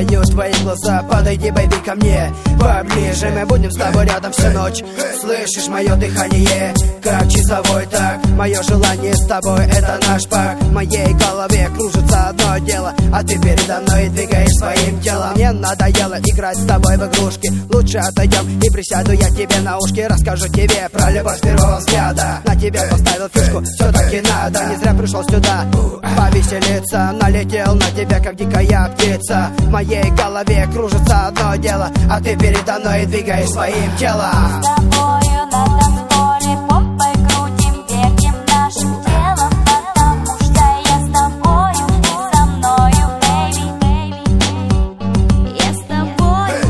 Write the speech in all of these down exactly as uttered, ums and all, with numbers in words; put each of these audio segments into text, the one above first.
узнаю твои глаза. Подойди, бэйби, ко мне поближе, мы будем с тобой рядом всю ночь. Слышишь мое дыхание, как часовой так. Мое желание с тобой — это наш пак. В моей голове кружится одно дело, а ты передо мной двигаешь своим телом. Мне надоело играть с тобой в игрушки. Лучше отойдем и присяду я тебе на ушки. Расскажу тебе про любовь с первого взгляда. На тебя поставил фишку, все-таки надо. Не зря пришел сюда повеселиться. Налетел на тебя, как дикая птица. В моей голове кружится одно дело, а ты передо мной двигаешь своим телом. С тобою на танцполе попой крутим, вертим нашим телом, потому что я с тобою, ты со мною, бэйби. Я с тобою,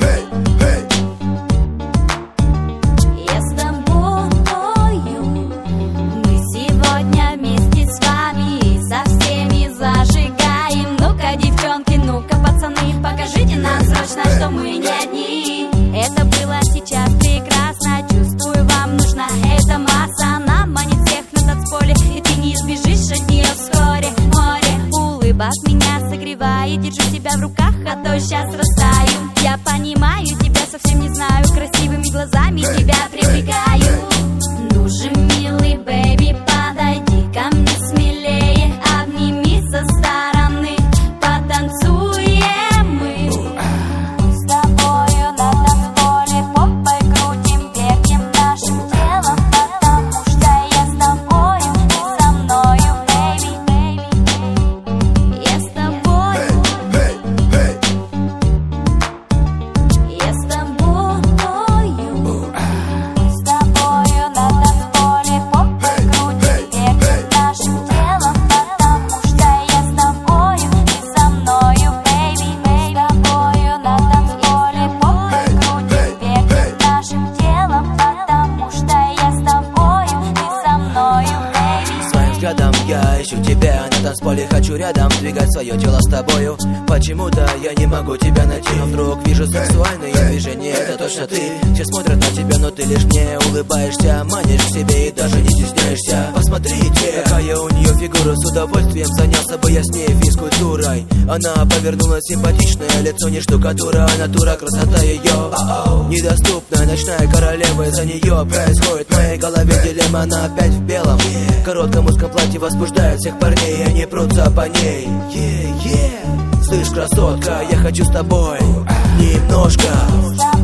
я с тобою. Мы сегодня вместе с вами и со всеми зажигаем. Ну-ка, девчонки, ну-ка, пацаны, покажите нам срочно, что мы не одни. Это было сейчас прекрасно, чувствую, вам нужна эта масса. Она манит всех на танцполе, и ты не избежишь от нее вскоре. Море улыбок меня согревает, держу тебя в руках, а то сейчас растаю. Я понимаю, тебя совсем не знаю, красивыми глазами тебя привлекаю. Ну же, милый бэйби, подойди ко мне смелее, обними со стороны, потанцуем мы. С тобою на танцполе попой крутим, вертим нашим телом, потому что я с тобою, ты со мною, бэйби. Я с тобою, я с тобою. С тобою на танцполе попой крутим, вертим нашим телом, потому что я с тобою, ты со мною, бэйби. С тобою на танцполе попой крутим, вертим нашим телом, потому что я с тобою, ты со мною, бэйби. Своим взглядом я ищу тебя на танцполе, хочу рядом двигать свое тело с тобою. Почему-то я не могу тебя найти, но вдруг вижу сексуальные движения. Это точно ты, все смотрят на тебя, но ты лишь мне улыбаешься, манишь к себе и даже не стесняешься. Посмотрите, какая у нее фигура, с удовольствием занялся бы я с ней физкультурой. Она повернулась, симпатичное лицо, не штукатура, а натура, красота ее недоступная, ночная королева, из-за нее происходит в моей голове дилемма. Она опять в белом, в коротком узком платье возбуждает всех парней, и они прутся по ней. Yeah, yeah. Слышь, красотка, я хочу с тобой немножко.